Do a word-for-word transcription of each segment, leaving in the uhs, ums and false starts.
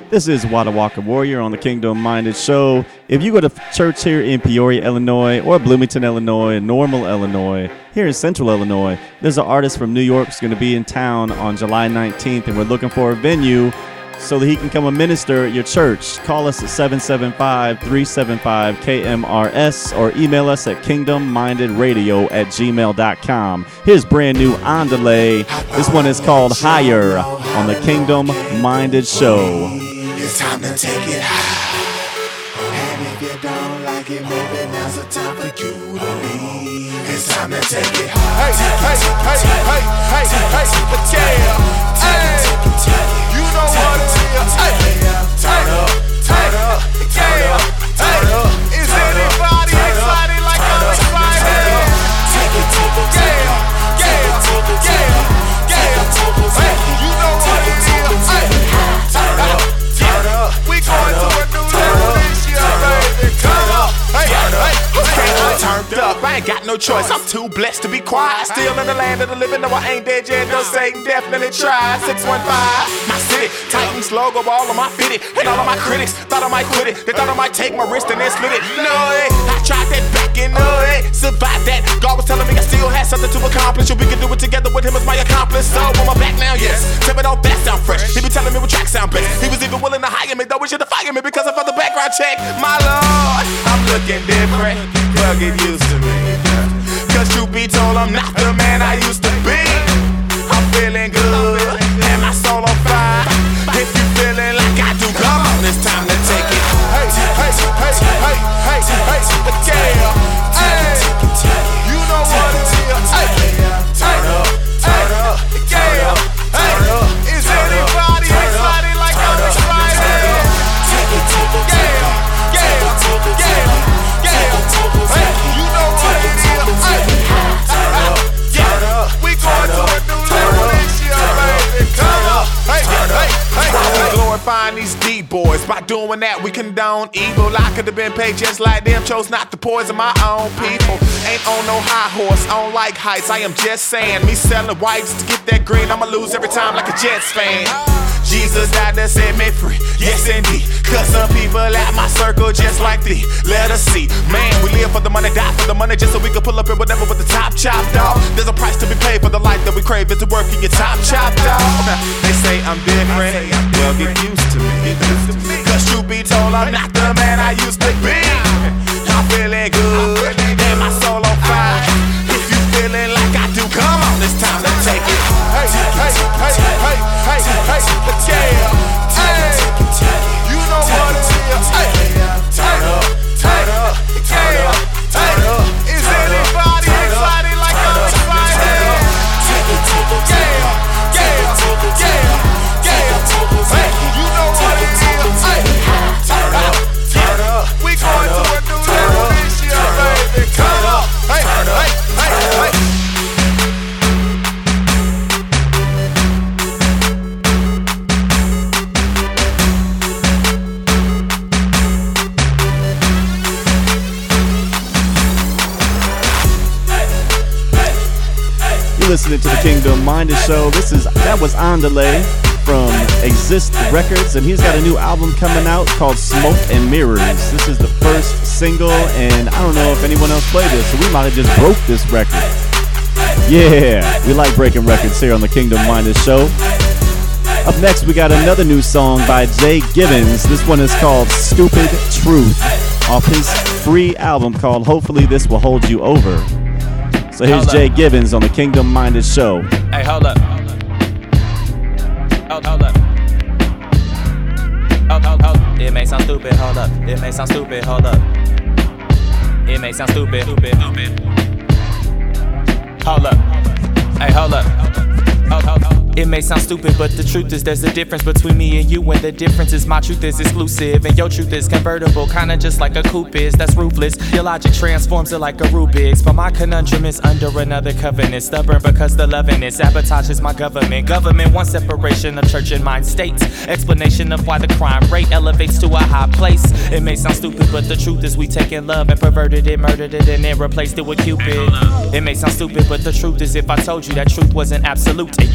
This is Wada Walker Warrior on the Kingdom Minded Show. If you go to church here in Peoria, Illinois, or Bloomington, Illinois, Normal, Illinois, here in Central Illinois, there's an artist from New York who's going to be in town on July nineteenth, and we're looking for a venue so that he can come and minister at your church. Call us at seven seven five, three seven five, K M R S or email us at kingdom minded radio at gmail dot com. Here's brand new Andale. This one is called Higher on the Kingdom Minded Show. It's time to take it high. And if you don't like it, maybe now's the time for you to leave. It's time to take it high. Hey, hey, hey, hey, hey, hey, hey, yeah. Hey, you know what it is. Hey, turn up, turn up, turn up, turn up. Is anybody excited like I'm excited? Take it to the top. Yeah, yeah, yeah, yeah. Hey, you know what it is. Hey, turn up, turn up. We going to a new level this year, baby. Turn up, hey, hey, hey. I'm turned up. I ain't got no choice. I'm too blessed to be quiet. Still in the land of the living. No, I ain't dead yet. No, Satan definitely tried. six one five, my city. Titans logo, all of my fitted. And all of my critics thought I might quit it. They thought I might take my wrist and then split it. No, eh. I tried that back and no, eh. Survived that. God was telling me I still had something to accomplish. And we could do it together with him as my accomplice. So on my back now, yes. Tell me, don't that sound fresh? He be telling me what track sound best. He was even willing to hire me, though he should have fired me because of the background check. My lord, I'm looking different. Well, get used to me. Cause truth be told, I'm not the man I used to be. I'm feeling good, and my soul on fire. If you feeling like I do, come on, it's time to take it. Hey, hey, hey, hey, hey, hey, hey, yeah. Hey, you know what it is. Hey, turn up, turn up, yeah. Hey, is anybody excited like I'm excited? Take it to the top. Yeah, yeah, yeah, yeah. Hey, you know what it is. Hey, turn up, turn up. We going to a new level this year, baby. Turn up, hey, hey, hey. We glorifying these D-boys. By doing that, we condone evil. I could have been paid just like them. Chose not to poison my own people. Ain't on no high horse, I don't like heights. I am just saying, me selling whites to get that green, I'ma lose every time like a Jets fan. Jesus died to set me free, yes indeed. Cause some people at my circle just like thee. Let us see, man, we live for the money, die for the money, just so we can pull up in whatever with the top chopped off. There's a price to be paid for the life that we crave. It's to work and get top chopped off. They say I'm different, well get used to me. Cause truth be told, I'm not the man I used to be. I'm feeling good, and my soul on fire. If you feeling like I do, come on, it's time to take it. Hey, hey, hey, hey, hey, hey, yeah. Hey, you know what it is. Hey, turn up, turn up, yeah. Hey, is anybody excited like I'm excited? Take it to the top. Yeah, yeah, yeah, yeah. Hey, you know what it is. Hey, turn up, turn up. We going to a new level this year, baby. Turn up, hey, hey, hey, hey. Listening to the Kingdom Minded Show. This is that was Andale from Exist Records, and he's got a new album coming out called Smoke and Mirrors. This is the first single, and I don't know if anyone else played this, so we might have just broke this record. Yeah, we like breaking records here on the Kingdom Minded Show. Up next, we got another new song by Jay Gibbons. This one is called Stupid Truth, off his free album called Hopefully This Will Hold You Over. So here's hold Jay up. Gibbons on the Kingdom Minded Show. Hey, hold up. Hold, hold up. Hold, hold, hold. It may sound stupid, hold up. It may sound stupid, hold up. It may sound stupid, stupid, stupid. Hold up. Hey, hold up. Hold, hold, hold. It may sound stupid, but the truth is there's a difference between me and you, and the difference is my truth is exclusive and your truth is convertible, kinda just like a coupe is. That's ruthless. Your logic transforms it like a Rubik's, but my conundrum is under another covenant. Stubborn because the loving it sabotages my government. Government wants separation of church and mind states. Explanation of why the crime rate elevates to a high place. It may sound stupid, but the truth is we taken love and perverted it, murdered it, and then replaced it with Cupid. It may sound stupid, but the truth is if I told you that truth wasn't absolute and you said do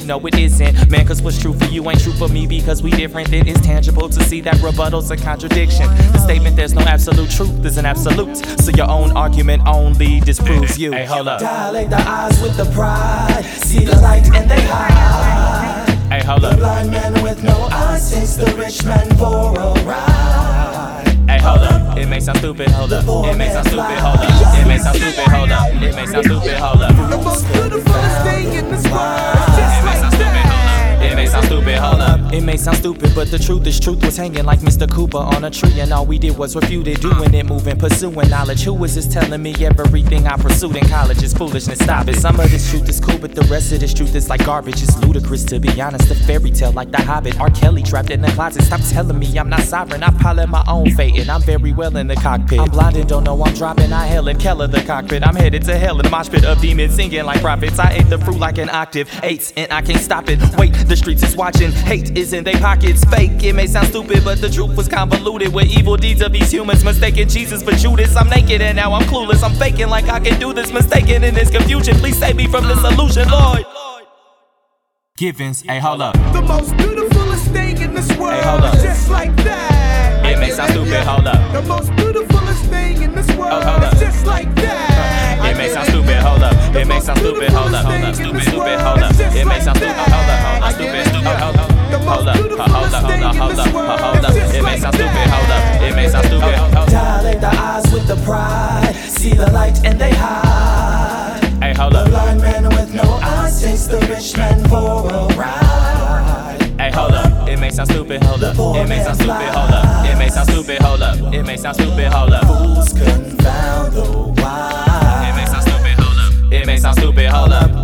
know it isn't. Man, cause what's true for you ain't true for me, because we different. It is tangible to see that rebuttal's a contradiction. The statement there's no absolute truth is an absolute, so your own argument only disproves you. Hey, hold up. Dilate the eyes with the pride, see the light and they hide. Hey, hold up. The blind man with no eyes takes the rich man for a ride. Hey, hold up. It may sound stupid, hold up. It may sound stupid, hold up. It may sound stupid, hold up. It may sound stupid, hold up. The most beautiful thing in this world. It may sound stupid, hold up. It may sound stupid, hold up. It may sound stupid, but the truth is truth was hanging like Mister Cooper on a tree, and all we did was refute it, doing it, moving, pursuing knowledge. Who is this telling me everything I pursued in college is foolishness? Stop it. Some of this truth is cool, but the rest of this truth is like garbage. It's ludicrous, to be honest. A fairy tale like The Hobbit. R. Kelly trapped in the closet. Stop telling me I'm not sovereign. I pilot my own fate, and I'm very well in the cockpit. I'm blind and don't know I'm dropping. I hell in Keller the cockpit. I'm headed to hell in the mosh pit of demons, singing like prophets. I ate the fruit like an octave, eights, and I can't stop it. Wait, the streets is watching. Hate is in their pockets. Fake, it may sound stupid, but the truth was convoluted with evil deeds of these humans mistaking Jesus for Judas. I'm naked and now I'm clueless. I'm faking like I can do this, mistaken in this confusion. Please save me from this illusion, Lord. Givens, hey, hold up. The most beautifulest thing in this world. Hey, hold up. Just like that. It may sound stupid, hold up. The most beautifulest thing in this world. Oh, hold up. Just like that. It may sound stupid, hold up. It may sound stupid, hold up. Hold up, stupid, stupid, hold up. It may sound stupid, hold up. Hold up, stupid, stupid, hold up. Hold up, hold up, hold up, hold up, hold up. It may sound stupid, hold up. It may sound stupid, hold up. Dilate the eyes with the pride, see the light and they hide. Hey, hold The up. blind man with no eyes takes the rich man for a ride. Hey, hold up. It may sound stupid, hold up. It may sound stupid, hold up. It may sound stupid, hold up. It may sound stupid, hold up. Fools confound the wise. It may sound stupid, hold up. It may sound stupid, hold up.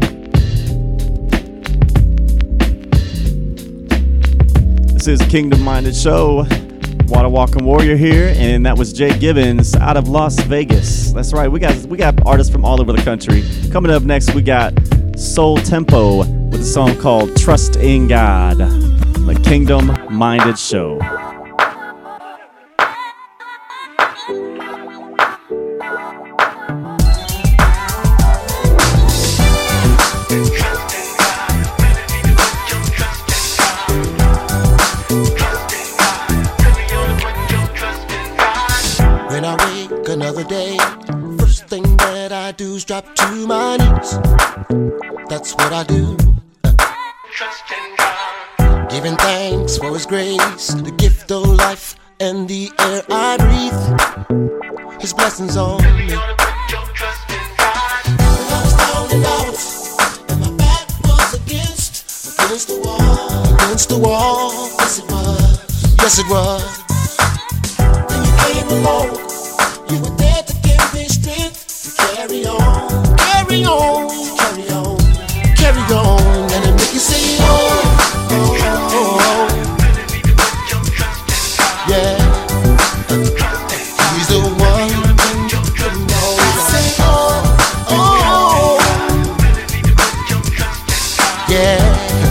This is Kingdom Minded Show. Water Walking Warrior here, and that was Jay Givens out of Las Vegas. That's right, we got we got artists from all over the country. Coming up next, we got Soul Tempo with a song called Trust in God. The Kingdom Minded Show. When I wake another day, first thing that I do is drop to my knees. That's what I do. Trust in God. Giving thanks for His grace, the gift of life and the air I breathe. His blessings on me. When I was down and out, and my back was against, against the wall, against the wall. Yes it was, yes it was. Then you came along. You were there to give me strength to carry on, carry on, carry on, carry on, and it make you say, oh, oh, oh, oh. Yeah. He's the one who knows. Say, oh, oh, yeah.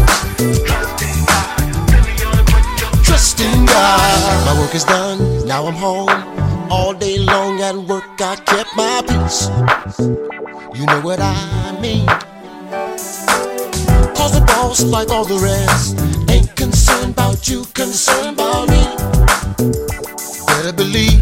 Trust in God. My work is done, now I'm home. All day long at work I kept my peace. You know what I mean. Cause the boss, like all the rest, ain't concerned about you, concerned about me. Better believe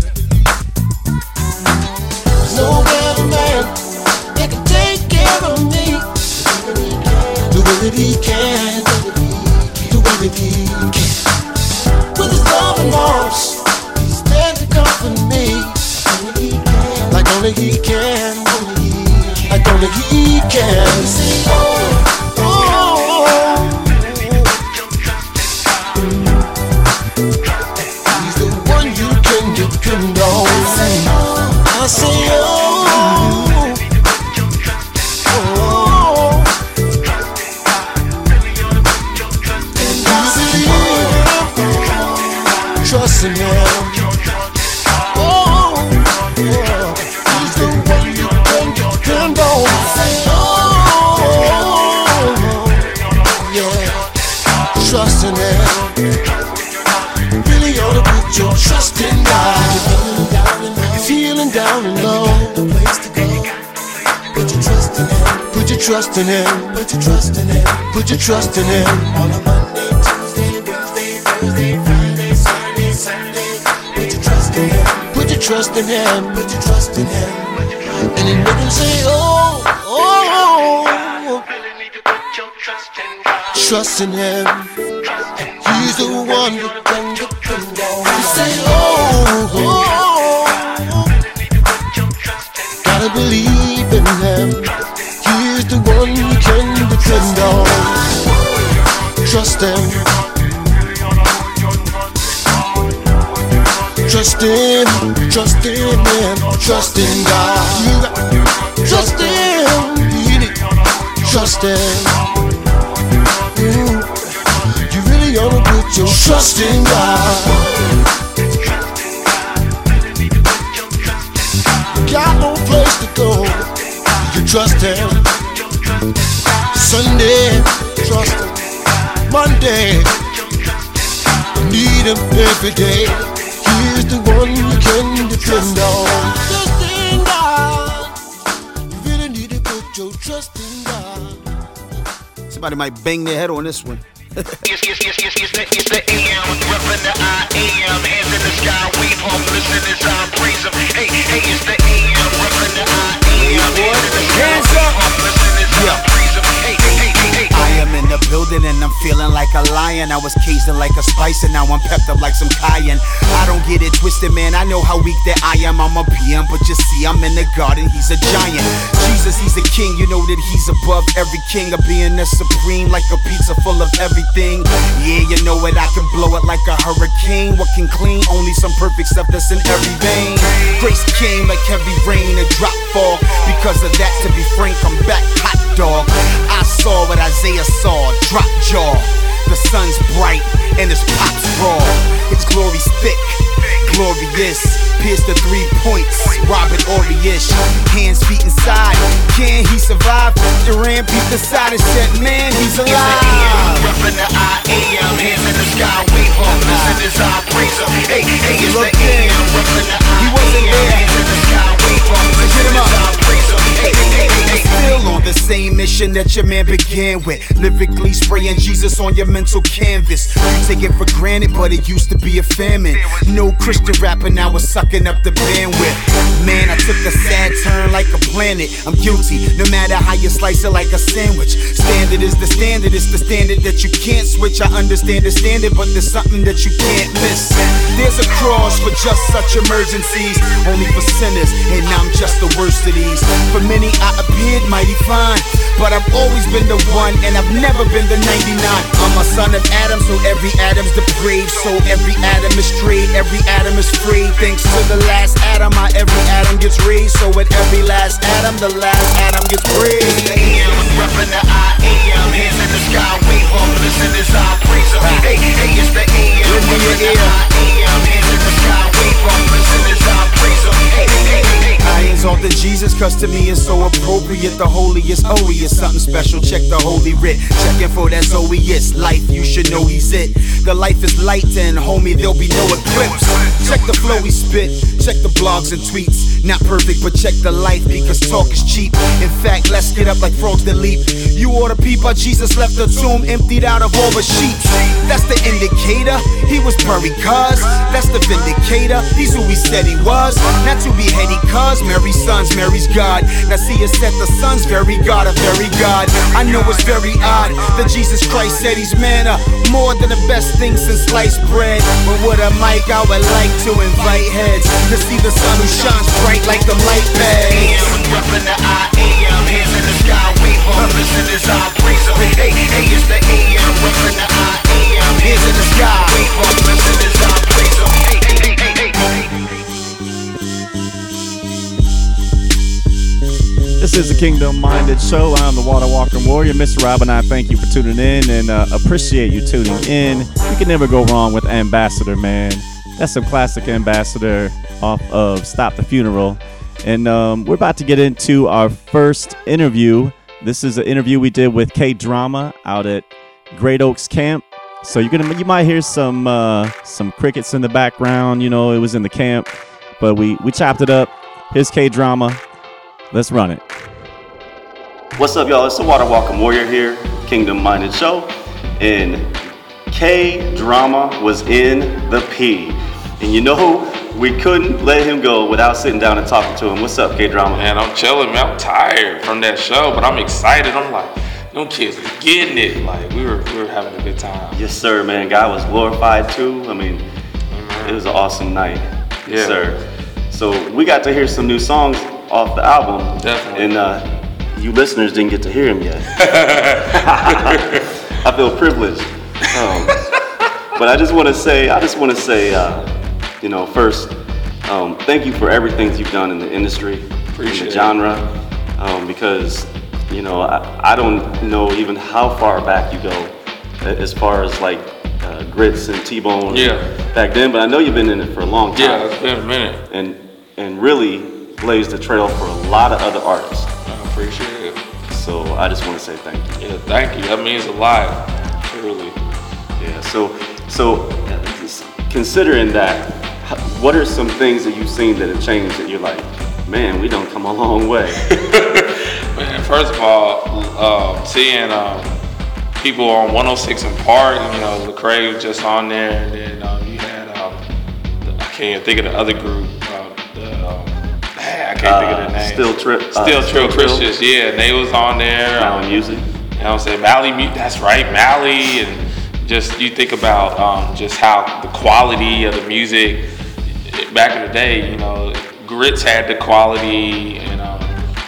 there's no better man that can take care of me. The way that he can, the way that he can. With his love and arms, he's there to comfort me. Like only he can, like only he can. Say, oh, oh, oh. He's the one you can depend on. I say, oh, oh, and you believe, trust in him. Trust in Him. Really ought to put your trust in God. You're feeling down and low. The place to go. Put your trust in Him. Put your your trust in him. Put your trust in him. Put your trust in him. On a Monday, Tuesday, Wednesday, Thursday, Friday, Saturday, Sunday. Put your trust in him. Put your trust in him. Put your trust in him. And then make him say, oh, oh, oh. Trust in him. He's the one that can depend on. You say, oh, oh, oh. Gotta believe in him. He's the one you can depend on. Trust him. Trust him. Trust in him. Trust in God. You got trust him. You need trust him. You, you really ought to put your trust in God. Got no place to go. You trust him. Sunday, trust him. Monday, need him every day. He's the one you can depend on. Trust in God. You really need to put your trust in God. Somebody might bang their head on this one. It's, it's, it's, it's, it's, the, it's the A M, reppin' the I am, hands in the sky, wave home, listen as I praise him. Hey, hey, it's the A M, reppin' the I am, hands in the sky, wave home, listen as I praise him. Hey, hey, hey, hey, hey. I am in the building and I'm feeling like a lion. I was caged in like a spice and now I'm pepped up like some cayenne. I don't get it twisted, man, I know how weak that I am. I'm a P M, but you see, I'm in the garden, he's a giant. Jesus, he's a king, you know that he's above every king. Of being the supreme, like a pizza full of everything. Yeah, you know it, I can blow it like a hurricane. What can clean? Only some perfect stuff that's in every vein. Grace came like heavy rain, a drop fall. Because of that, to be frank, I'm back, hot dog. I saw what Isaiah saw, drop jaw. The sun's bright and his pops raw. His glory's thick, glorious. Pierce the three points, Robert Orish. Hands, feet inside, can he survive? Duran peeped the side and said, man, he's alive. Reppin' the I am, hands in the sky, wave home, listen as I praise him. Hey, hey, it's the A M, reppin' the I am, hands in the sky, wave home, listen as I praise him. Hey, hey, hey, hey, hey. Still on the same mission that your man began with. Lyrically spraying Jesus on your mental canvas. You take it for granted, but it used to be a famine. No Christian rapper now is sucking up the bandwidth. Man, I took a sad turn like a planet. I'm guilty, no matter how you slice it like a sandwich. Standard is the standard, it's the standard that you can't switch. I understand the standard, but there's something that you can't miss. There's a cross for just such emergencies, only for sinners, and I'm just the worst of these. For many I appeared mighty fine, but I've always been the one, and I've never been the ninety-nine. I'm a son of Adam, so every Adam's depraved. So every Adam is straight, every Adam is free. Thanks to the last Adam, my every Adam gets raised. So at every last Adam, the last Adam gets praised. The A M, reppin' the I am, hands in the sky, wave home, listen as I praise him. Hey, hey, it's the A M, reppin' the I am, hands in the sky, wave home, listen as I praise him. Hey, hey, hey, hey. I exalt the Jesus, cause to me it's so appropriate. The holiest, oh, he is something special. Check the holy writ, checking for that Zoeist life. You should know he's it. The life is light and homie, there'll be no eclipse. Check the flow he spit, check the blogs and tweets. Not perfect, but check the life because talk is cheap. In fact, let's get up like frogs that leap. You ought to peep how Jesus left the tomb emptied out of all the sheets. That's the indicator, he was buried cuz. That's the vindicator, he's who he said he was. Not to be heady cuz Mary's sons, Mary's God. Now see it set the sons, very God, a very God. I know it's very odd that Jesus Christ said he's manna, more than the best thing since sliced bread. But with a mic I would like to invite heads to see the sun who shines bright like the light pads. Reppin' the I am, hands in the sky, wave home, listen as I praise him. Hey, hey, it's the A M, reppin' the I am, hands in the sky, wave home, listen as I praise him. Hey, hey, hey, hey, hey. This is the Kingdom Minded Show. I'm the Water Walking Warrior, Mister Rob, and I thank you for tuning in and uh, appreciate you tuning in. You can never go wrong with Ambassador, man. That's some classic Ambassador off of Stop the Funeral. And um, we're about to get into our first interview. This is an interview we did with K-Drama out at Great Oaks Camp. So you're gonna, you might hear some uh, some crickets in the background. You know, it was in the camp, but we we chopped it up. Here's K-Drama. Let's run it. What's up, y'all? It's the Water Walking Warrior here, Kingdom Minded Show, and K Drama was in the P. And you know, we couldn't let him go without sitting down and talking to him. What's up, K Drama? Man, I'm chilling, man. I'm tired from that show, but I'm excited. I'm like, them kids are getting it. Like, we were we were having a good time. Yes, sir, man. God was glorified too. I mean, Amen. It was an awesome night. Yes, Yeah. sir. So we got to hear some new songs off the album. Definitely. And uh, you listeners didn't get to hear him yet. I feel privileged. Um, but I just want to say, I just want to say, uh, you know, first, um, thank you for everything you've done in the industry, Appreciate in the it. genre, um, because, you know, I, I don't know even how far back you go as far as like uh, Grits and T-Bone Yeah. back then, but I know you've been in it for a long time. Yeah, it's been a minute. And and really blazed the trail for a lot of other artists. I appreciate it. So I just want to say thank you. Yeah, thank you. That means a lot, truly. Yeah. So so uh, just considering that, h- what are some things that you've seen that have changed that you're like, man, we don't come a long way? Man, first of all, um, seeing um, people on one oh six in Park, you know, Lecrae was just on there, and then um, you had, um, the, I can't even think of the other group. Um, the, um, I can't think of Uh, the name. Still Trip. uh, Still Trill Trill, Christians, yeah, and they was on there. Mally um, Music. You know what I'm saying? Mally, Mu- that's right, Mally, and just you think about um, just how the quality of the music back in the day, you know, Grits had the quality, and um,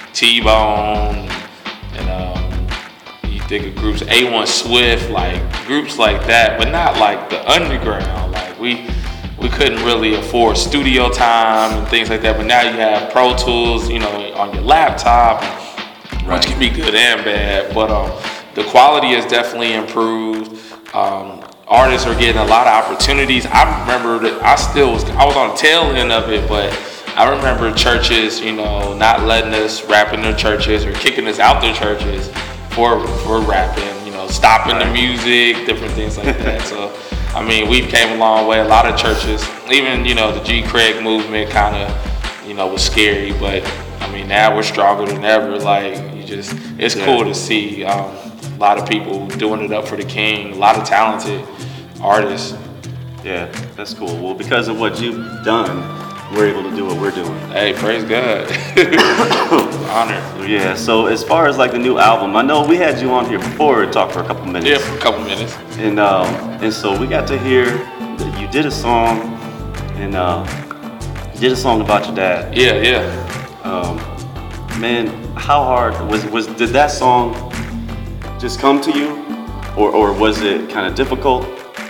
T-Bone, and um, you think of groups, A one Swift, like groups like that, but not like the underground. Like we we couldn't really afford studio time and things like that, but now you have Pro Tools, you know, on your laptop, which can be good and bad, but um, the quality has definitely improved. Um, artists are getting a lot of opportunities. I remember that I still was, I was on the tail end of it, but I remember churches, you know, not letting us rap in their churches or kicking us out their churches for for rapping, you know, stopping the music, different things like that. So, I mean, we've came a long way. A lot of churches, even, you know, the G. Craig movement kind of, you know, was scary, but I mean, now we're stronger than ever. Like, you just, it's Yeah. cool to see um, a lot of people doing it up for the King, a lot of talented artists. Yeah, that's cool. Well, because of what you've done, we're able to do what we're doing. Hey, praise God. Honor. Yeah, so as far as like the new album, I know we had you on here before to talk for a couple minutes. Yeah, for a couple minutes. And um, and so we got to hear that you did a song, and uh, you did a song about your dad. Yeah, yeah. Um, man, how hard was was did that song just come to you, or or was it kind of difficult?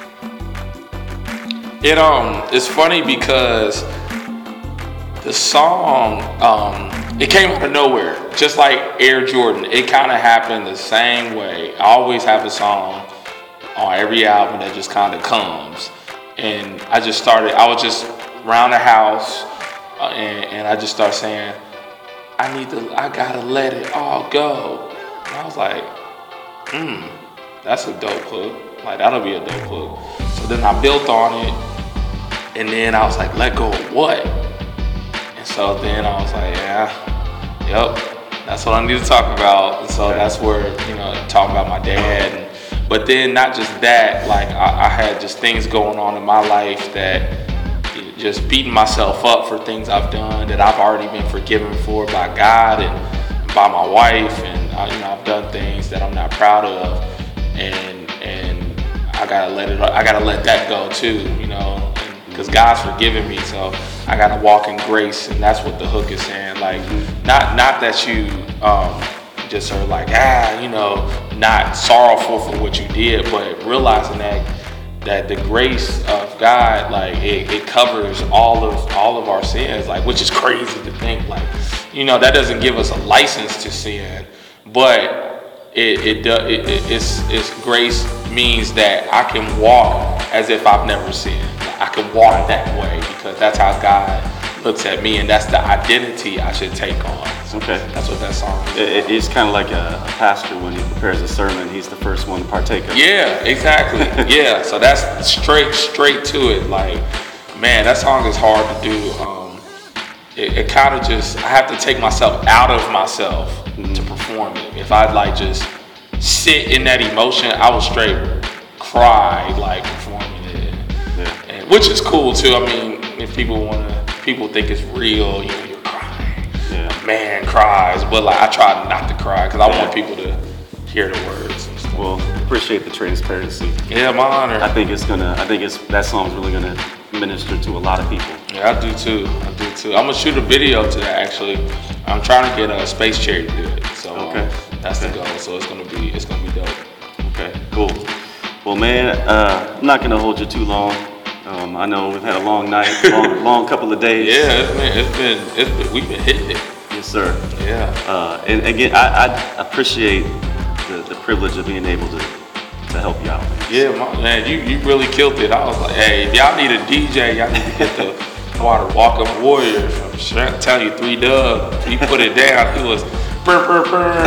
It um, it's funny because the song um, it came out of nowhere, just like Air Jordan. It kind of happened the same way. I always have a song on every album that just kind of comes, and I just started. I was just around the house, uh, and, and I just started saying, "I need to. I gotta let it all go." And I was like, "Hmm, that's a dope hook. Like that'll be a dope hook." So then I built on it, and then I was like, "Let go of what?" And so then I was like, "Yeah, yep, that's what I need to talk about." And so that's where, you know, talking about my dad. And, but then not just that, like I, I had just things going on in my life that just beating myself up for things I've done that I've already been forgiven for by God and by my wife, and I, you know, I've done things that I'm not proud of, and and I gotta let it, I gotta let that go too, you know, because God's forgiven me, so I gotta walk in grace, and that's what the hook is saying. Like, not not that you um, just are like, ah, you know, not sorrowful for what you did, but realizing that that the grace of God, like it, it covers all of all of our sins, like, which is crazy to think, like, you know, that doesn't give us a license to sin, but it it, does, it, it it's it's grace means that I can walk as if I've never sinned. I can walk that way because that's how God looks at me, and that's the identity I should take on. So Okay. that's what that song is. It, it- it's kind of like a, a pastor when he prepares a sermon, he's the first one to partake of it. Yeah, exactly. Yeah, so that's straight, straight to it. Like, man, that song is hard to do. Um, it it kind of just, I have to take myself out of myself mm-hmm. to perform it. If I'd like just sit in that emotion, I would straight cry like performing it, yeah. and, which is cool too. I mean, if people want to, people think it's real, you know, you're crying. Yeah. A man cries, but like I try not to cry because I yeah. want people to hear the words. And stuff. Well, appreciate the transparency. Yeah, my honor. I think it's gonna. I think it's that song's really gonna minister to a lot of people. Yeah, I do too. I do too. I'm gonna shoot a video to that actually. I'm trying to get a Space Cherry to do it. So okay. um, that's okay. the goal. So it's gonna be it's gonna be dope. Okay, cool. Well, man, uh, I'm not gonna hold you too long. Um, I know we've had a long night, long, long couple of days. Yeah, it's been, it's been, it's been, we've been hitting it. Yes, sir. Yeah. Uh, and again, I, I appreciate the, the privilege of being able to to help you out. Yeah, my, man, you, you really killed it. I was like, hey, if y'all need a D J, y'all need to get the Water Walk Up Warrior. I'm telling you, three Doug, he put it down. He was burr, burr,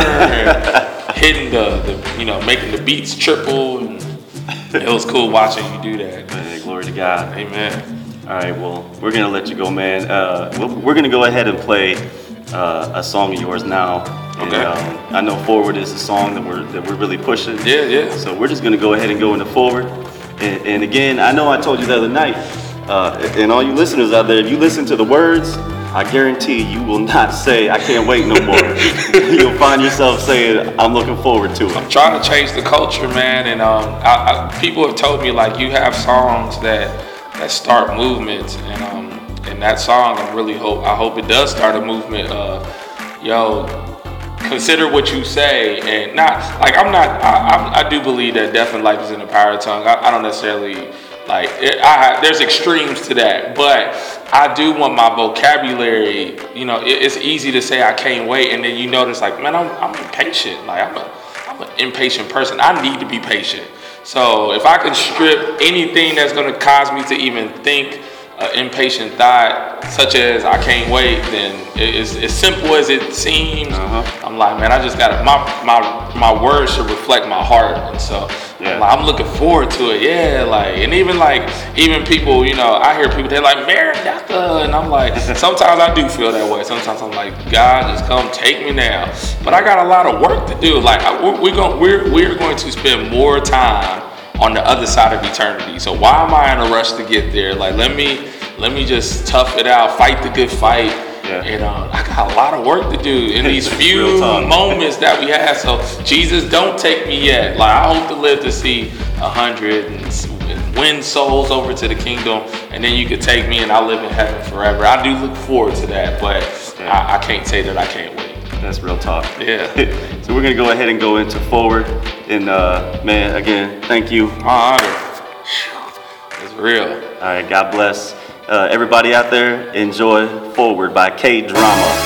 burr, hitting the, the, you know, making the beats triple. And it was cool watching you do that. Man, glory to God. Amen. All right, well, we're going to let you go, man. Uh, we're going to go ahead and play uh, a song of yours now. Okay. And, um, I know Forward is a song that we're that we're really pushing. Yeah, yeah. So we're just going to go ahead and go into Forward. And, and again, I know I told you the other night, uh, and all you listeners out there, if you listen to the words, I guarantee you will not say, I can't wait no more. You'll find yourself saying, I'm looking forward to it. I'm trying to change the culture, man. And um, I, I, people have told me, like, you have songs that that start movements. And um, and that song, I really hope, I hope it does start a movement. Uh, yo, consider what you say. And not, like, I'm not, I, I, I do believe that death and life is in the power of the tongue. I, I don't necessarily, like, it, I, there's extremes to that. But I do want my vocabulary, you know, it, it's easy to say I can't wait, and then you notice, like, man, I'm, I'm impatient. Like, I'm, a, I'm an impatient person. I need to be patient. So if I can strip anything that's going to cause me to even think an impatient thought, such as I can't wait, then it's as simple as it seems. Uh-huh. I'm like, man, I just got to, my, my, my words should reflect my heart. And so yeah. I'm, like, I'm looking forward to it. Yeah, like, and even like, even people, you know, I hear people, they're like, Maranatha. And I'm like, sometimes I do feel that way. Sometimes I'm like, God, just come take me now. But I got a lot of work to do. Like, we're, we're, going, we're, we're going to spend more time on the other side of eternity. So why am I in a rush to get there? Like, let me let me just tough it out, fight the good fight. Yeah. And uh, I got a lot of work to do in these few moments that we have. So Jesus, don't take me yet. Like, I hope to live to see a hundred and, and win souls over to the kingdom, and then you could take me and I'll live in heaven forever. I do look forward to that, but yeah. I, I can't say that I can't wait. That's real talk. Yeah. So we're gonna go ahead and go into Forward. And uh, man, again, thank you. My honor. It's real. All right, God bless. Uh, everybody out there, enjoy Forward by K Drama.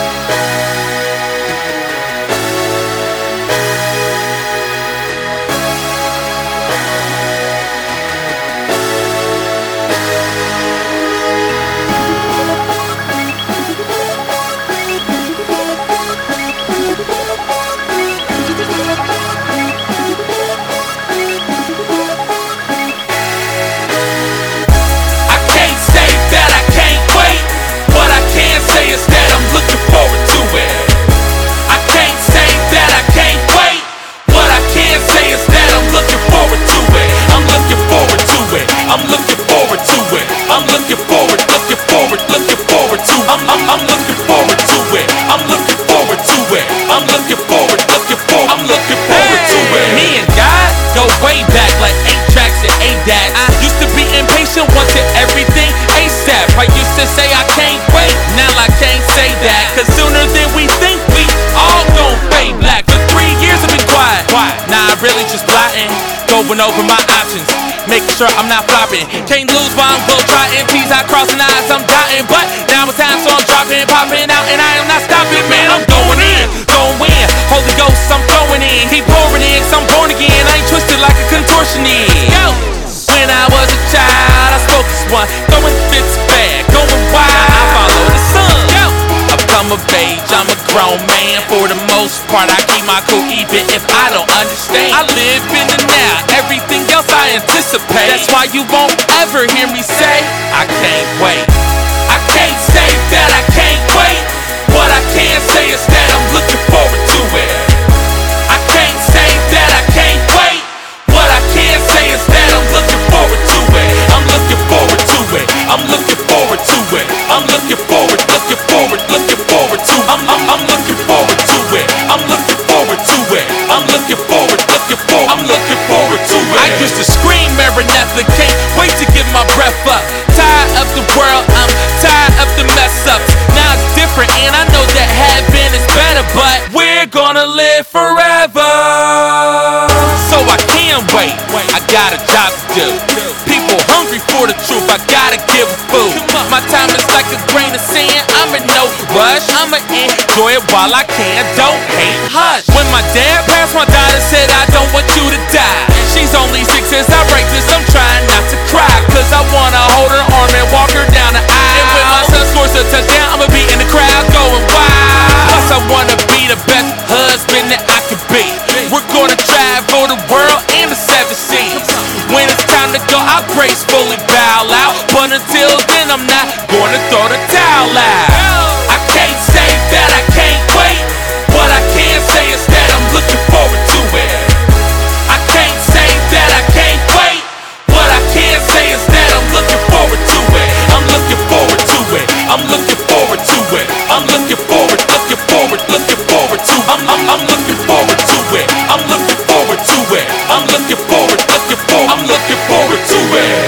I'm looking forward to it. I'm looking forward, looking forward, looking forward to it. I'm, I'm, I'm looking forward to it. I'm looking forward to it. I'm looking forward, looking forward, I'm looking forward to it. Me and God go way back like eight tracks and eight dads. I used to be impatient, wanted everything ASAP. I used to say I can't wait, now I can't say that. Cause sooner than we think, we all gon' fade black. For three years I've been quiet. Nah, I really just plotting, going over my options, making sure I'm not flopping. Can't lose while I'm glow trotting. T's I crossing, eyes I'm dotting. But now it's time, so I'm dropping, popping out, and I am not stopping. Man, I'm going in, going in. Holy Ghost, I'm going in. He pouring in, so I'm born again. I ain't twisted like a contortionist. Yo, when I was a child, I spoke this one, throwing fits bad, going wild. I follow the sun. Yo, I've come of age, I'm a grown man. For the most part, I keep my cool even if I don't understand. I live in the now, everything else I anticipate. That's why you won't ever hear me say I can't wait. I can't say that I can't wait. What I can say is that I'm looking forward got a job to do. People hungry for the truth, I gotta give them food. My time is like a grain of sand, I'm in no rush. I'ma enjoy it while I can, don't hate, hush. When my dad passed, my daughter said, I don't want you to die. She's only six as I write this, I'm trying not to cry, cause I wanna hold her arm and walk her down the aisle. And when my son scores a touchdown, I'ma be in the crowd going wild. Plus I wanna be the best husband that I can be. We're gonna travel the world and the seven seas. When it's time to go, I'll gracefully bow out. But until then, I'm not gonna throw the towel out. I can't say that I can't wait. What I can say is that I'm looking forward to it. I can't say that I can't wait. What I can say is that I'm looking forward to it. I'm looking forward to it. I'm looking forward to it. I'm looking forward, looking forward, looking forward to. I'm I'm I'm looking forward to it. I'm looking forward to it. I'm looking forward, looking forward. I'm looking forward to it.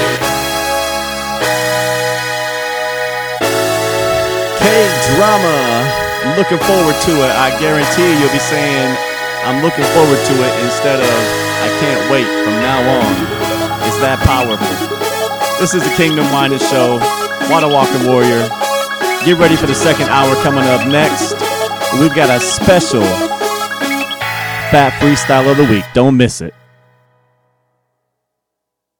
K-Drama. I'm looking forward to it. I guarantee you'll be saying I'm looking forward to it instead of I can't wait from now on. It's that powerful. This is the Kingdom Minded Show. Water Walking Warrior. Get ready for the second hour coming up next. We've got a special Fat Freestyle of the Week. Don't miss it.